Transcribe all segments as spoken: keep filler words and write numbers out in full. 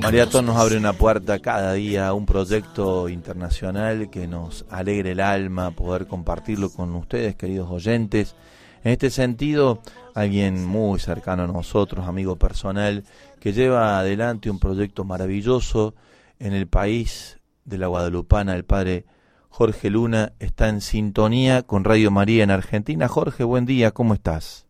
Mariatón nos abre una puerta cada día a un proyecto internacional que nos alegre el alma poder compartirlo con ustedes, queridos oyentes. En este sentido, alguien muy cercano a nosotros, amigo personal, que lleva adelante un proyecto maravilloso en el país de la Guadalupana, el padre Jorge Luna, está en sintonía con Radio María en Argentina. Jorge, buen día, ¿cómo estás?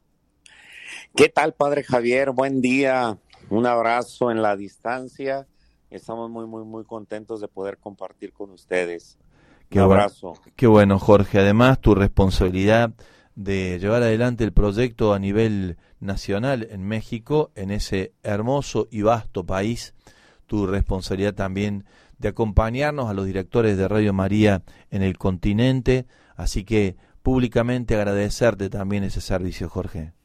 ¿Qué tal, padre Javier? Buen día, un abrazo en la distancia. Estamos muy, muy, muy contentos de poder compartir con ustedes. Qué un abrazo. Bueno, qué bueno, Jorge. Además, tu responsabilidad de llevar adelante el proyecto a nivel nacional en México, en ese hermoso y vasto país, tu responsabilidad también de acompañarnos a los directores de Radio María en el continente, así que públicamente agradecerte también ese servicio, Jorge.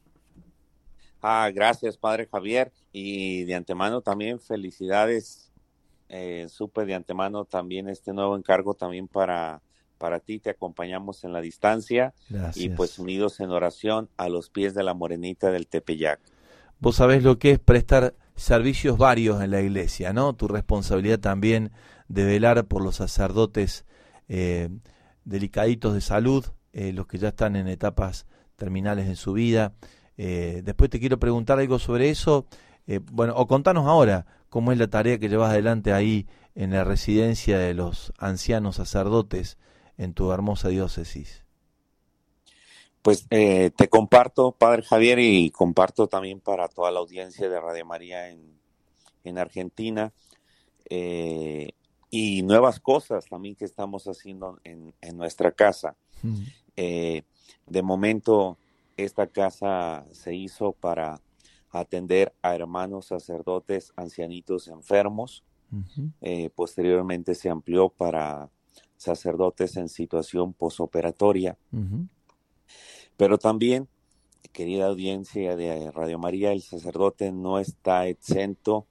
Ah, gracias, padre Javier, y de antemano también felicidades, eh, supe de antemano también este nuevo encargo también para, para ti, te acompañamos en la distancia. Gracias. Y pues unidos en oración a los pies de la Morenita del Tepeyac. Vos sabés lo que es prestar servicios varios en la iglesia, ¿no? Tu responsabilidad también de velar por los sacerdotes eh, delicaditos de salud, eh, los que ya están en etapas terminales en su vida. Eh, después te quiero preguntar algo sobre eso, eh, bueno, o contanos ahora cómo es la tarea que llevas adelante ahí en la residencia de los ancianos sacerdotes en tu hermosa diócesis. Pues eh, te comparto, padre Javier, y comparto también para toda la audiencia de Radio María en, en Argentina, eh, y nuevas cosas también que estamos haciendo en, en nuestra casa. Mm. Eh, de momento, esta casa se hizo para atender a hermanos sacerdotes ancianitos enfermos. Uh-huh. Eh, posteriormente se amplió para sacerdotes en situación posoperatoria. Uh-huh. Pero también, querida audiencia de Radio María, el sacerdote no está exento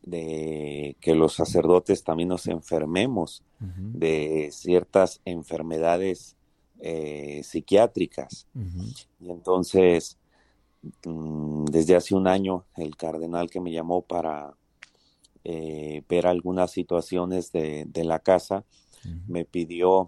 de que los sacerdotes también nos enfermemos uh-huh. de ciertas enfermedades Eh, psiquiátricas. Uh-huh. Y entonces mm, desde hace un año el cardenal que me llamó para eh, ver algunas situaciones de, de la casa, uh-huh. me pidió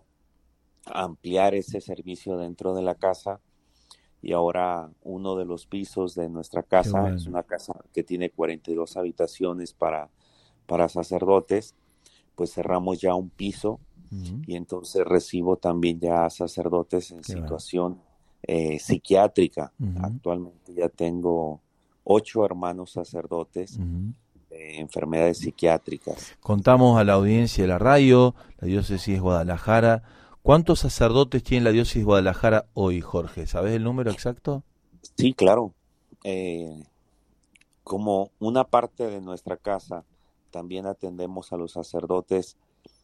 ampliar ese servicio dentro de la casa, y ahora uno de los pisos de nuestra casa, bueno. es una casa que tiene cuarenta y dos habitaciones para, para sacerdotes, pues cerramos ya un piso. Uh-huh. Y entonces recibo también ya sacerdotes en Qué situación eh, psiquiátrica. Uh-huh. Actualmente ya tengo ocho hermanos sacerdotes uh-huh. de enfermedades psiquiátricas. Contamos a la audiencia de la radio, la diócesis de Guadalajara. ¿Cuántos sacerdotes tiene la diócesis de Guadalajara hoy, Jorge? ¿Sabes el número exacto? Sí, claro. Eh, como una parte de nuestra casa, también atendemos a los sacerdotes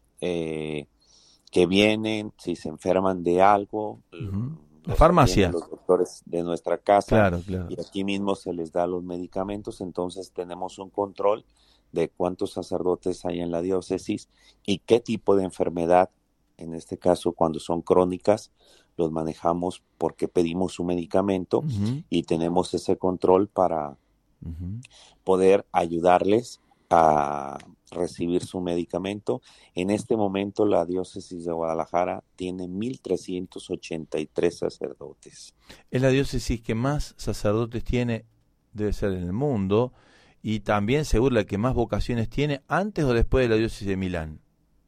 eh, que vienen, si se enferman de algo, uh-huh. la farmacia, los doctores de nuestra casa, claro, claro. y aquí mismo se les da los medicamentos. Entonces tenemos un control de cuántos sacerdotes hay en la diócesis y qué tipo de enfermedad, en este caso cuando son crónicas, los manejamos porque pedimos su medicamento uh-huh. y tenemos ese control para uh-huh. poder ayudarles a recibir su medicamento. En este momento la diócesis de Guadalajara tiene mil trescientos ochenta y tres sacerdotes. Es la diócesis que más sacerdotes tiene, debe ser en el mundo, y también seguro la que más vocaciones tiene, antes o después de la diócesis de Milán.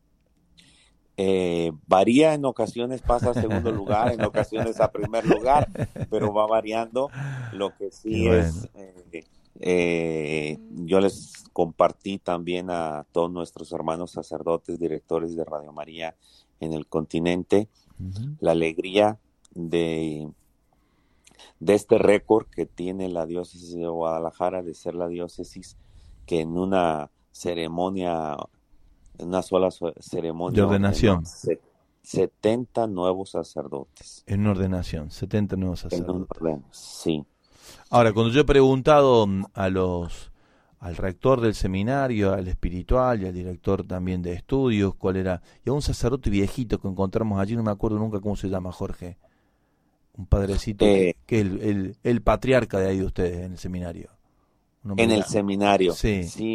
Eh, varía, en ocasiones pasa a segundo lugar, en ocasiones a primer lugar, pero va variando. Lo que sí bueno. es... Eh, Eh, yo les compartí también a todos nuestros hermanos sacerdotes, directores de Radio María en el continente, uh-huh. la alegría de, de este récord que tiene la diócesis de Guadalajara, de ser la diócesis que en una ceremonia, en una sola ceremonia de ordenación, setenta nuevos sacerdotes. En una ordenación, setenta nuevos sacerdotes. En un orden, sí. Ahora, cuando yo he preguntado a los, al rector del seminario, al espiritual y al director también de estudios, cuál era, y a un sacerdote viejito que encontramos allí, no me acuerdo nunca cómo se llama, Jorge, un padrecito eh, que es el, el, el patriarca de ahí de ustedes en el seminario. En el seminario, sí. sí.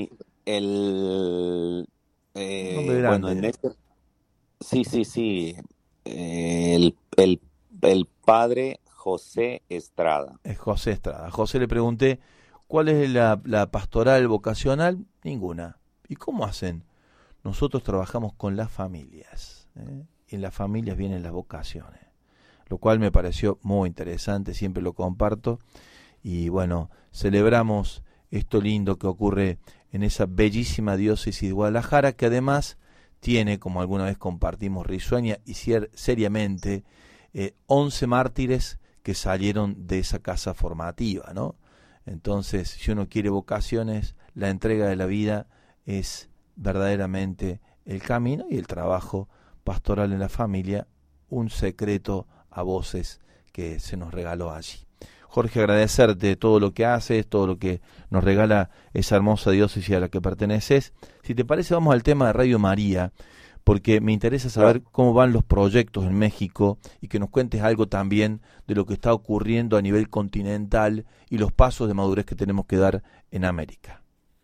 El, Un nombre eh, bueno, en grande. este, sí, sí, sí, eh, el, el, el padre José Estrada. Es José Estrada. A José le pregunté, ¿cuál es la, la pastoral vocacional? Ninguna. ¿Y cómo hacen? Nosotros trabajamos con las familias, ¿eh? Y en las familias vienen las vocaciones, lo cual me pareció muy interesante, siempre lo comparto. Y bueno, celebramos esto lindo que ocurre en esa bellísima diócesis de Guadalajara, que además tiene, como alguna vez compartimos risueña y cier- seriamente, eh, once mártires que salieron de esa casa formativa, ¿no? Entonces, si uno quiere vocaciones, la entrega de la vida es verdaderamente el camino, y el trabajo pastoral en la familia, un secreto a voces que se nos regaló allí. Jorge, agradecerte todo lo que haces, todo lo que nos regala esa hermosa diócesis a la que perteneces. Si te parece, vamos al tema de Radio María, porque me interesa saber cómo van los proyectos en México y que nos cuentes algo también de lo que está ocurriendo a nivel continental y los pasos de madurez que tenemos que dar en América.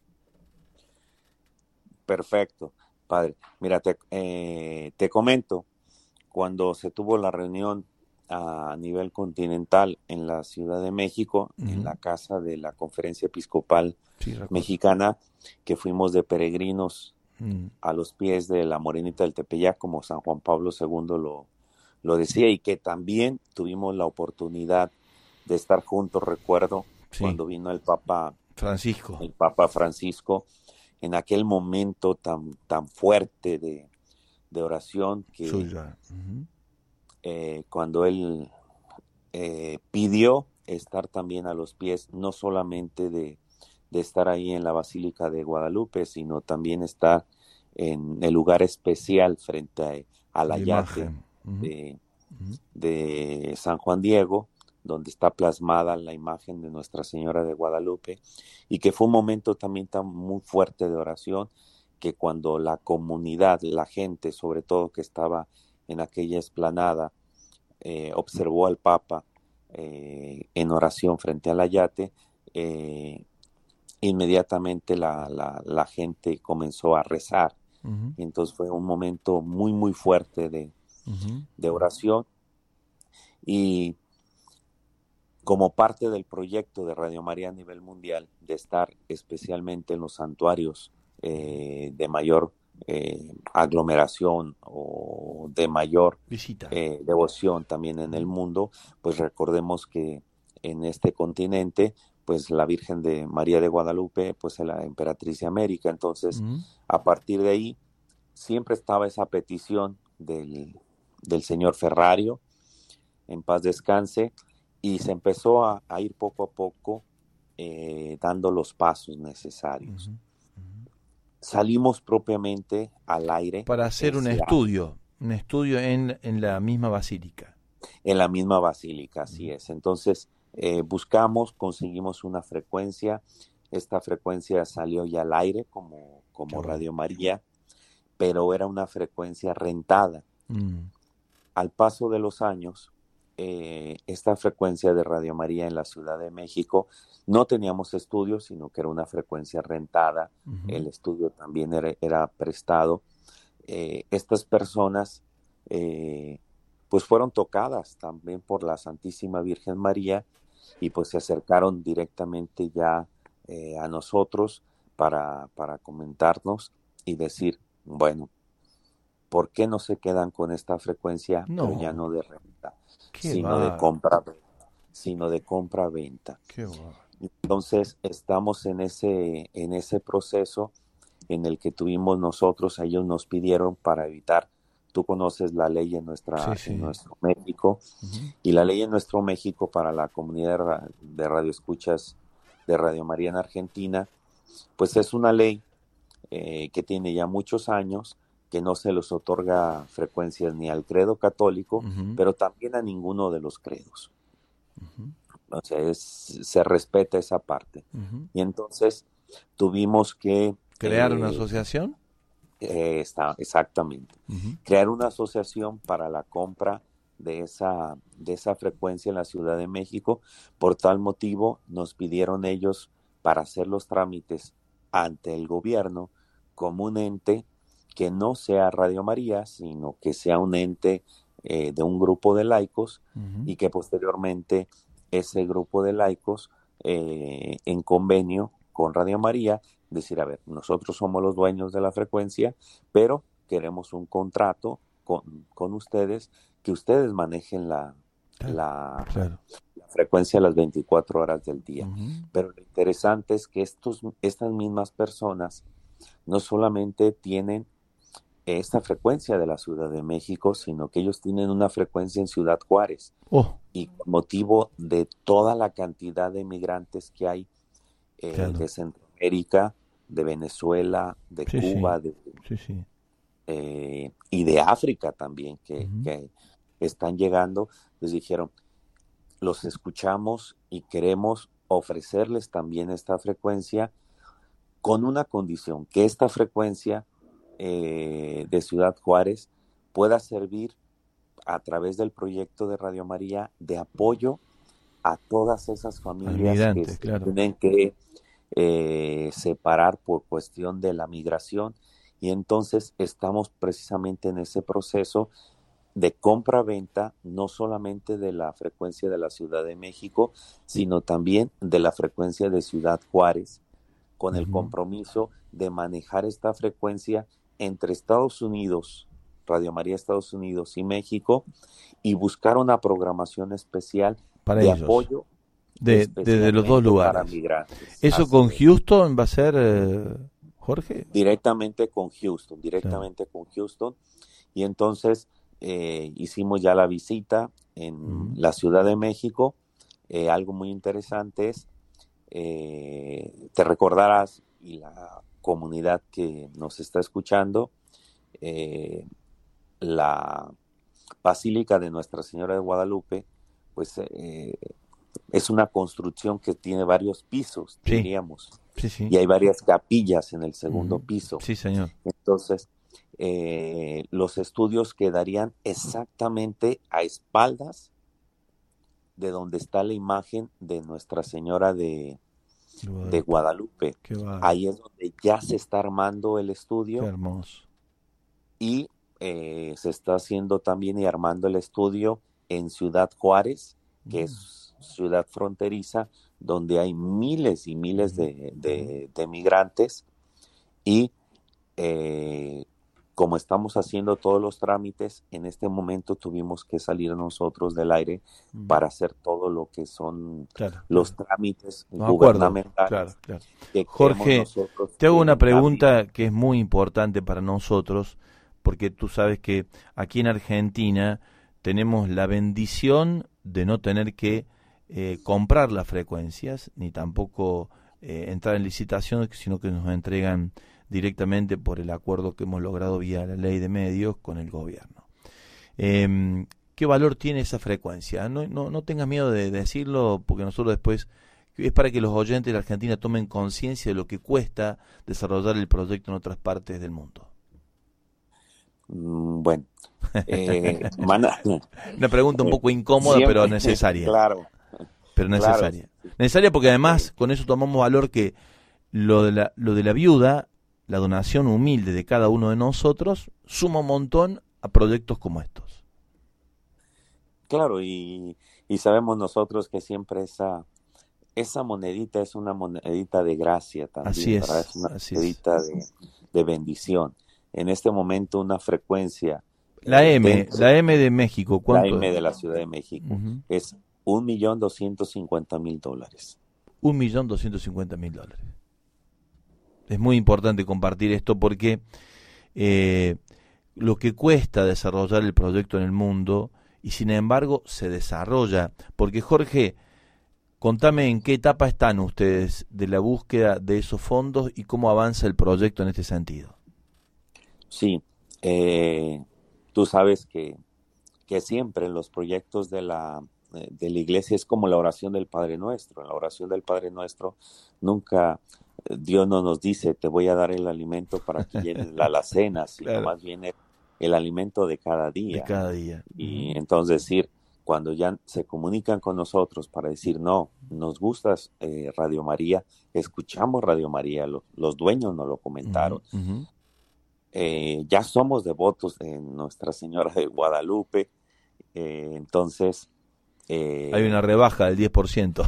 Perfecto, padre. Mira, te, eh, te comento, cuando se tuvo la reunión a nivel continental en la Ciudad de México, uh-huh. en la casa de la Conferencia Episcopal sí, Mexicana, que fuimos de peregrinos uh-huh. a los pies de la Morenita del Tepeyac, como San Juan Pablo segundo lo, lo decía, y que también tuvimos la oportunidad de estar juntos, recuerdo, sí. cuando vino el Papa Francisco. El Papa Francisco, en aquel momento tan, tan fuerte de, de oración que uh-huh. eh, cuando él eh, pidió estar también a los pies, no solamente de, de estar ahí en la Basílica de Guadalupe, sino también estar en el lugar especial frente a, a la yate uh-huh. de, uh-huh. de San Juan Diego, donde está plasmada la imagen de Nuestra Señora de Guadalupe, y que fue un momento también tan muy fuerte de oración, que cuando la comunidad, la gente, sobre todo que estaba en aquella explanada, eh, observó al Papa eh, en oración frente al ayate, eh, inmediatamente la, la, la gente comenzó a rezar. Uh-huh. Y entonces fue un momento muy, muy fuerte de, uh-huh. de oración. Y como parte del proyecto de Radio María a nivel mundial, de estar especialmente en los santuarios eh, de mayor eh, aglomeración o de mayor visita, eh, devoción también en el mundo, pues recordemos que en este continente, pues la Virgen de María de Guadalupe, pues es la emperatriz de América. Entonces, uh-huh. a partir de ahí, siempre estaba esa petición del, del señor Ferrario, en paz descanse, y se empezó a, a ir poco a poco eh, dando los pasos necesarios. Uh-huh. Uh-huh. Salimos propiamente al aire. Para hacer un estudio, un estudio en, en la misma basílica. En la misma basílica, así uh-huh. es. Entonces, eh, buscamos, conseguimos una frecuencia. Esta frecuencia salió ya al aire como, como oh. Radio María, pero era una frecuencia rentada. Uh-huh. Al paso de los años, Eh, esta frecuencia de Radio María en la Ciudad de México, no teníamos estudios, sino que era una frecuencia rentada, uh-huh. el estudio también era, era prestado. Eh, estas personas eh, pues fueron tocadas también por la Santísima Virgen María, y pues se acercaron directamente ya eh, a nosotros para, para comentarnos y decir, bueno, ¿por qué no se quedan con esta frecuencia, no. pero ya no de renta, sino de compra, sino de compra-venta? Entonces estamos en ese, en ese proceso en el que tuvimos nosotros, ellos nos pidieron para evitar, tú conoces la ley en, nuestra, sí, sí. en nuestro México, uh-huh. y la ley en nuestro México para la comunidad de radioescuchas de Radio María en Argentina, pues es una ley eh, que tiene ya muchos años, que no se les otorga frecuencias ni al credo católico, uh-huh. pero también a ninguno de los credos. Uh-huh. O sea, es, se respeta esa parte. Uh-huh. Y entonces tuvimos que... ¿Crear eh, una asociación? Eh, está, exactamente. Uh-huh. Crear una asociación para la compra de esa, de esa frecuencia en la Ciudad de México. Por tal motivo nos pidieron ellos, para hacer los trámites ante el gobierno como un ente que no sea Radio María, sino que sea un ente eh, de un grupo de laicos, uh-huh. y que posteriormente ese grupo de laicos, eh, en convenio con Radio María, decir, a ver, nosotros somos los dueños de la frecuencia, pero queremos un contrato con, con ustedes, que ustedes manejen la, claro, la, claro. la frecuencia las veinticuatro horas del día. Uh-huh. Pero lo interesante es que estos, estas mismas personas no solamente tienen esta frecuencia de la Ciudad de México, sino que ellos tienen una frecuencia en Ciudad Juárez. Oh. Y con motivo de toda la cantidad de migrantes que hay eh, claro. de Centroamérica, de Venezuela, de sí, Cuba, sí. De, sí, sí. Eh, y de África también, que, uh-huh. que están llegando, les dijeron, los escuchamos y queremos ofrecerles también esta frecuencia, con una condición, que esta frecuencia eh, de Ciudad Juárez pueda servir a través del proyecto de Radio María de apoyo a todas esas familias que se claro. tienen que eh, separar por cuestión de la migración, y entonces estamos precisamente en ese proceso de compra-venta, no solamente de la frecuencia de la Ciudad de México, sino también de la frecuencia de Ciudad Juárez, con el compromiso de manejar esta frecuencia entre Estados Unidos, Radio María Estados Unidos y México, y buscar una programación especial para de ellos. apoyo de, desde los dos lugares. Para migrantes. ¿Eso Así con es. Houston va a ser, eh, Jorge? Directamente con Houston, directamente claro. con Houston. Y entonces eh, hicimos ya la visita en uh-huh. la Ciudad de México. Eh, algo muy interesante es, eh, te recordarás, y la comunidad que nos está escuchando, eh, la Basílica de Nuestra Señora de Guadalupe, pues eh, es una construcción que tiene varios pisos, sí. diríamos, sí, sí. y hay varias capillas en el segundo uh-huh. piso. Sí, señor. Entonces, eh, los estudios quedarían exactamente a espaldas de donde está la imagen de Nuestra Señora de Guadalupe. de Guadalupe. Ahí es donde ya se está armando el estudio. Qué hermoso. Y eh, se está haciendo también y armando el estudio en Ciudad Juárez, que mm. es ciudad fronteriza, donde hay miles y miles de, de, de migrantes. Y eh, como estamos haciendo todos los trámites, en este momento tuvimos que salir nosotros del aire mm. para hacer todo lo que son claro, los claro. trámites no gubernamentales. Claro, claro. Que Jorge, te hago una pregunta cambio. que es muy importante para nosotros, porque tú sabes que aquí en Argentina tenemos la bendición de no tener que eh, comprar las frecuencias, ni tampoco eh, entrar en licitación, sino que nos entregan directamente por el acuerdo que hemos logrado vía la ley de medios con el gobierno. Eh, ¿Qué valor tiene esa frecuencia? No, no, no tengas miedo de decirlo, porque nosotros después, es para que los oyentes de la Argentina tomen conciencia de lo que cuesta desarrollar el proyecto en otras partes del mundo. Bueno, eh, mana, una pregunta un poco incómoda, siempre, pero necesaria. Claro. Pero necesaria. Claro. Necesaria porque además con eso tomamos valor que lo de la, lo de la viuda, la donación humilde de cada uno de nosotros, suma un montón a proyectos como estos. Claro, y, y sabemos nosotros que siempre esa, esa monedita es una monedita de gracia también. Así es. ¿verdad? Es una así monedita es. De, de bendición. En este momento una frecuencia. La M, dentro, la M de México, ¿cuánto? La M de la Ciudad de México uh-huh. es un millón doscientos cincuenta mil dólares. Un millón doscientos cincuenta mil dólares. Es muy importante compartir esto porque eh, lo que cuesta desarrollar el proyecto en el mundo, y sin embargo se desarrolla, porque Jorge, contame en qué etapa están ustedes de la búsqueda de esos fondos y cómo avanza el proyecto en este sentido. Sí, eh, tú sabes que, que siempre en los proyectos de la, de la iglesia es como la oración del Padre Nuestro. En la oración del Padre Nuestro nunca Dios no nos dice te voy a dar el alimento para que llenes la alacena, sino claro. más bien el, el alimento de cada día. De cada día. Y uh-huh. entonces decir, cuando ya se comunican con nosotros para decir, no, nos gusta eh, Radio María, escuchamos Radio María, lo, los dueños nos lo comentaron, uh -huh. eh, ya somos devotos de Nuestra Señora de Guadalupe, eh, entonces... Eh, Hay una rebaja del diez por ciento.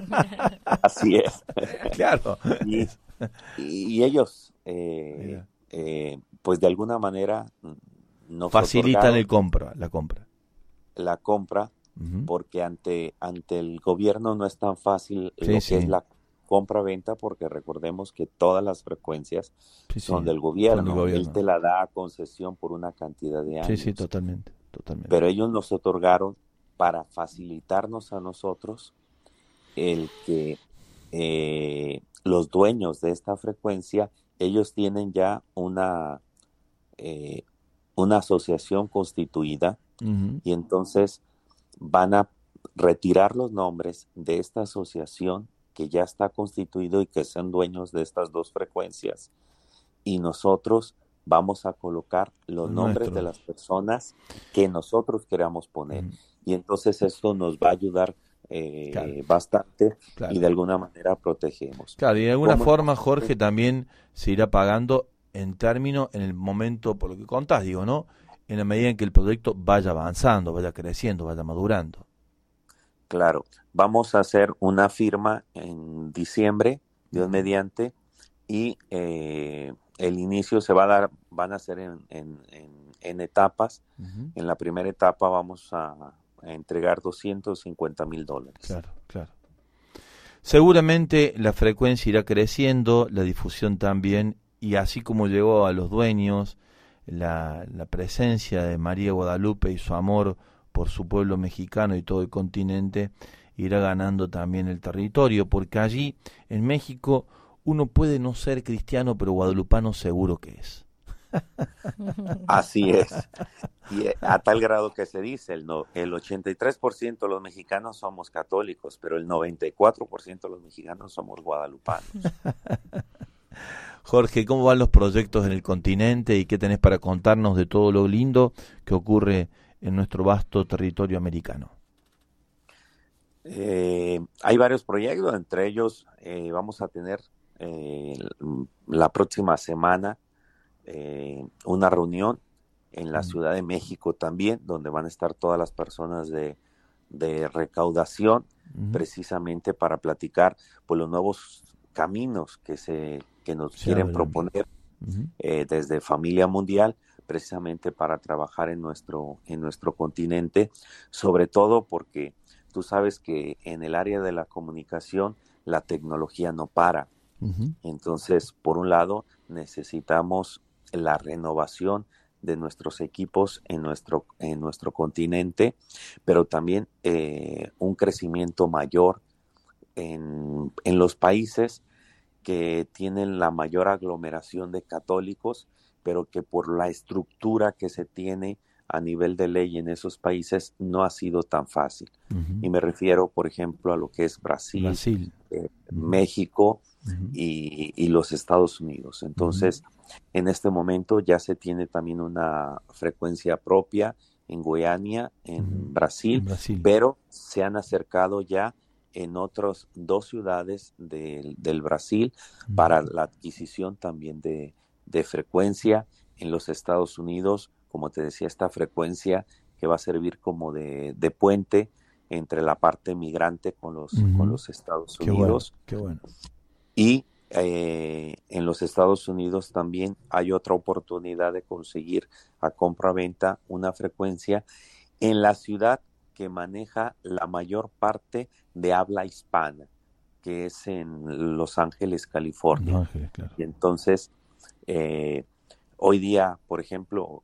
Así es. Claro. Y, y ellos, eh, eh, pues de alguna manera... nos facilitan el compra, la compra. La compra, uh-huh. porque ante, ante el gobierno no es tan fácil sí, lo sí. que es la compra-venta, porque recordemos que todas las frecuencias sí, son, sí. del gobierno. son del gobierno. Él te la da a concesión por una cantidad de años. Sí, sí, totalmente, totalmente. Pero ellos nos otorgaron para facilitarnos a nosotros el que eh, los dueños de esta frecuencia, ellos tienen ya una... Eh, una asociación constituida, uh-huh. y entonces van a retirar los nombres de esta asociación que ya está constituido y que son dueños de estas dos frecuencias, y nosotros vamos a colocar los Nuestro. nombres de las personas que nosotros queramos poner, uh-huh. y entonces esto nos va a ayudar eh, claro. bastante, claro. y de alguna manera protegemos. Claro, y de alguna forma, Jorge, también se irá pagando en términos, en el momento, por lo que contás, digo, ¿no? En la medida en que el proyecto vaya avanzando, vaya creciendo, vaya madurando. Claro, vamos a hacer una firma en diciembre, Dios uh-huh. mediante, y eh, el inicio se va a dar, van a ser en, en, en, en etapas. Uh-huh. En la primera etapa vamos a, a entregar doscientos cincuenta mil dólares. Claro, claro. Seguramente la frecuencia irá creciendo, la difusión también, y así como llegó a los dueños la, la presencia de María Guadalupe y su amor por su pueblo mexicano y todo el continente, irá ganando también el territorio, porque allí en México uno puede no ser cristiano, pero guadalupano seguro que es. Así es. Y a tal grado que se dice, el, no, el ochenta y tres por ciento de los mexicanos somos católicos, pero el noventa y cuatro por ciento de los mexicanos somos guadalupanos. Jorge, ¿cómo van los proyectos en el continente y qué tenés para contarnos de todo lo lindo que ocurre en nuestro vasto territorio americano? Eh, hay varios proyectos, entre ellos eh, vamos a tener eh, la próxima semana eh, una reunión en la Ciudad de México también, donde van a estar todas las personas de, de recaudación, uh-huh. precisamente para platicar por los nuevos caminos que se que nos sí, quieren proponer uh-huh. eh, desde Familia Mundial, precisamente para trabajar en nuestro en nuestro continente, sobre todo porque tú sabes que en el área de la comunicación la tecnología no para. Uh-huh. Entonces, por un lado, necesitamos la renovación de nuestros equipos en nuestro en nuestro continente, pero también eh, un crecimiento mayor en, en los países que tienen la mayor aglomeración de católicos, pero que por la estructura que se tiene a nivel de ley en esos países no ha sido tan fácil. Uh-huh. Y me refiero, por ejemplo, a lo que es Brasil, Brasil. Eh, uh-huh. México uh-huh. y, y los Estados Unidos. Entonces, uh-huh. en este momento ya se tiene también una frecuencia propia en Goiânia, en, uh-huh. Brasil, en Brasil, pero se han acercado ya en otras dos ciudades de, del Brasil uh-huh. para la adquisición también de, de frecuencia. En los Estados Unidos, como te decía, esta frecuencia que va a servir como de, de puente entre la parte migrante con los, uh-huh. con los Estados Unidos. Qué bueno, qué bueno. Y eh, en los Estados Unidos también hay otra oportunidad de conseguir a compra-venta una frecuencia en la ciudad que maneja la mayor parte de habla hispana, que es en Los Ángeles, California. Los Ángeles, claro. Y entonces, eh, hoy día, por ejemplo,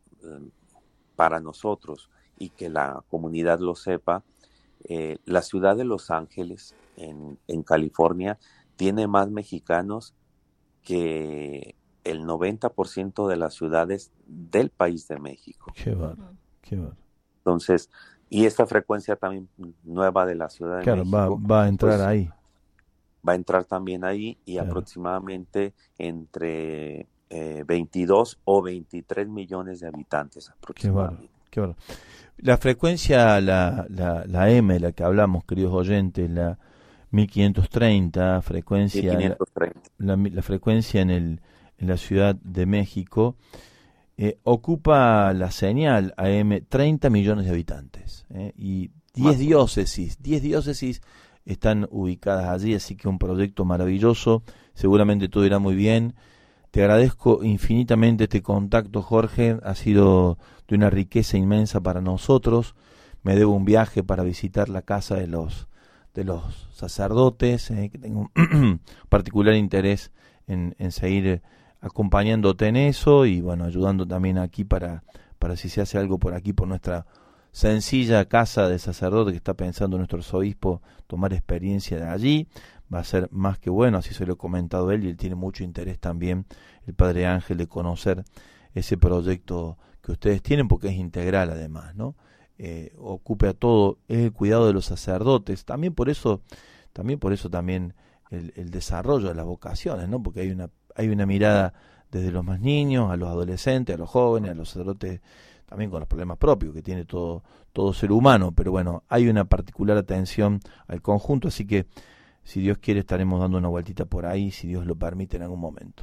para nosotros, y que la comunidad lo sepa, eh, la ciudad de Los Ángeles, en, en California, tiene más mexicanos que el noventa por ciento de las ciudades del país de México. Qué bárbaro, qué bárbaro. Entonces, y esta frecuencia también nueva de la Ciudad de claro, México. Claro, va, va a entrar pues, ahí. Va a entrar también ahí y claro. aproximadamente entre eh, veintidós o veintitrés millones de habitantes aproximadamente. Qué Qué bueno. La frecuencia, la, la, la M, la que hablamos, queridos oyentes, la mil quinientos treinta, frecuencia, mil quinientos treinta. La, la, la frecuencia en, el, en la Ciudad de México, eh, ocupa la señal A M treinta millones de habitantes, eh, y diez diócesis, diez diócesis están ubicadas allí, así que un proyecto maravilloso, seguramente todo irá muy bien. Te agradezco infinitamente este contacto, Jorge, ha sido de una riqueza inmensa para nosotros. Me debo un viaje para visitar la casa de los de los sacerdotes, eh, que tengo un particular interés en, en seguir acompañándote en eso y bueno, ayudando también aquí para, para si se hace algo por aquí, por nuestra sencilla casa de sacerdote que está pensando nuestro arzobispo tomar experiencia de allí. Va a ser más que bueno, así se lo he comentado a él y él tiene mucho interés también, el Padre Ángel, de conocer ese proyecto que ustedes tienen, porque es integral además, ¿no? Eh, ocupe a todo, es el cuidado de los sacerdotes, también por eso, también por eso también el, el desarrollo de las vocaciones, ¿no? Porque hay una, hay una mirada desde los más niños, a los adolescentes, a los jóvenes, a los sacerdotes, también con los problemas propios que tiene todo, todo ser humano, pero bueno, hay una particular atención al conjunto, así que si Dios quiere estaremos dando una vueltita por ahí, si Dios lo permite en algún momento.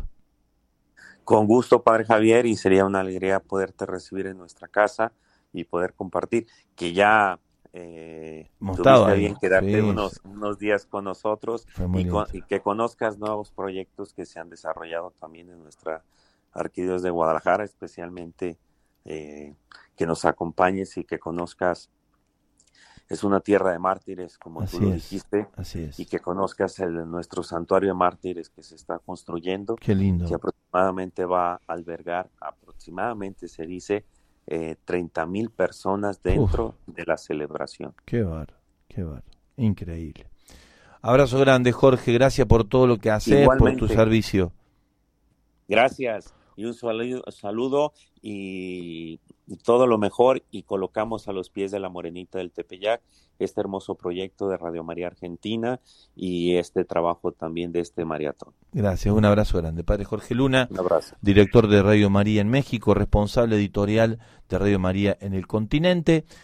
Con gusto, Padre Javier, y sería una alegría poderte recibir en nuestra casa y poder compartir, que ya eh, tuviste bien quedarte sí, unos, unos días con nosotros y, con, y que conozcas nuevos proyectos que se han desarrollado también en nuestra Arquidiócesis de Guadalajara, especialmente eh, que nos acompañes y que conozcas. Es una tierra de mártires, como así tú lo es, dijiste, así es. Y que conozcas el, nuestro santuario de mártires que se está construyendo. Qué lindo. Que aproximadamente va a albergar, aproximadamente se dice, eh, treinta mil personas dentro Uf. de la celebración. Qué bar, qué bar, increíble. Abrazo grande, Jorge, gracias por todo lo que haces, Igualmente. por tu servicio. Gracias, y un saludo, saludo y... y todo lo mejor, y colocamos a los pies de la Morenita del Tepeyac este hermoso proyecto de Radio María Argentina y este trabajo también de este maratón. Gracias, un abrazo grande. Padre Jorge Luna, un abrazo. Director de Radio María en México, responsable editorial de Radio María en el continente.